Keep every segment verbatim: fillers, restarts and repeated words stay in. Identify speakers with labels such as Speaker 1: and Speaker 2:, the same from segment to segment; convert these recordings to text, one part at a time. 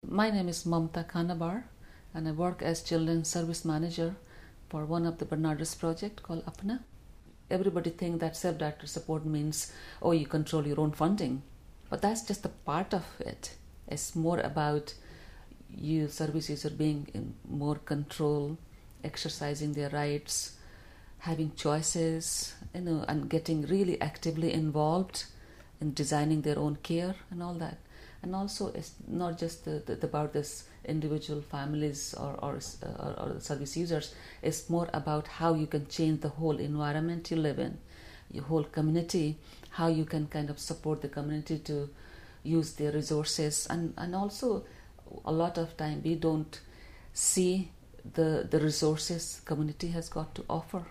Speaker 1: My name is Mamta Khanabar, and I work as Children's Service Manager for one of the Bernardus project called Apna. Everybody thinks that self-directed support means, oh, you control your own funding. But that's just a part of it. It's more about you service user being in more control, exercising their rights, having choices, you know, and getting really actively involved in designing their own care and all that. And also, it's not just the, the, about this individual families or or, or or service users. It's more about how you can change the whole environment you live in, your whole community, how you can kind of support the community to use their resources. And, and also, a lot of time we don't see the the resources community has got to offer.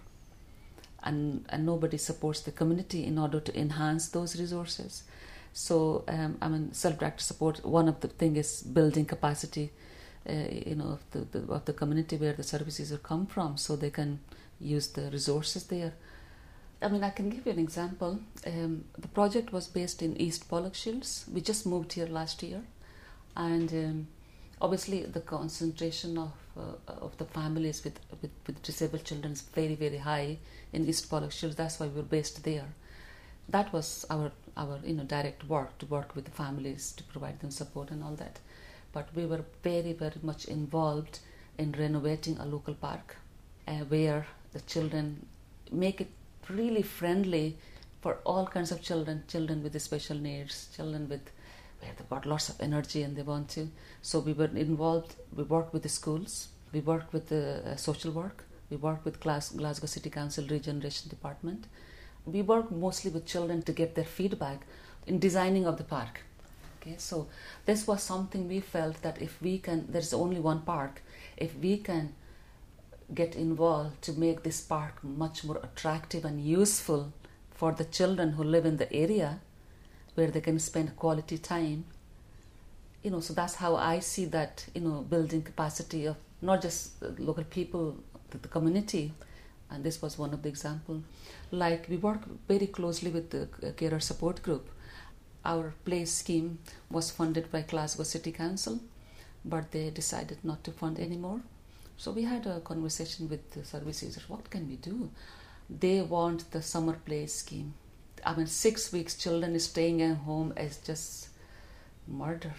Speaker 1: And, and nobody supports the community in order to enhance those resources. So, um, I mean, self-directed support, one of the things is building capacity, uh, you know, of the, the, of the community where the services come from so they can use the resources there. I mean, I can give you an example. Um, the project was based in East Pollokshields. We just moved here last year. And um, obviously the concentration of uh, of the families with, with, with disabled children is very, very high in East Pollokshields. That's why we were based there. That was our, our you know direct work, to work with the families, to provide them support and all that. But we were very, very much involved in renovating a local park uh, where the children make it really friendly for all kinds of children, children with special needs, children with where they've got lots of energy and they want to. So we were involved, we worked with the schools, we worked with the uh, social work, we worked with Glasgow City Council Regeneration Department. We work mostly with children to get their feedback in designing of the park. Okay, so this was something we felt that if we can, there's only one park, if we can get involved to make this park much more attractive and useful for the children who live in the area where they can spend quality time, you know, so that's how I see that, you know, building capacity of not just the local people, the community. And this was one of the examples. Like, we work very closely with the carer support group. Our play scheme was funded by Glasgow City Council, but they decided not to fund anymore. So we had a conversation with the service users. What can we do? They want the summer play scheme. I mean, six weeks children is staying at home is just murder.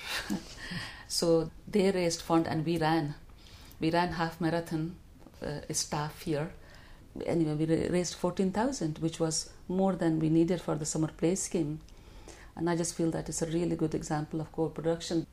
Speaker 1: So they raised fund and we ran. We ran half marathon uh, staff here. Anyway, we raised fourteen thousand, which was more than we needed for the summer play scheme. And I just feel that it's a really good example of co-production.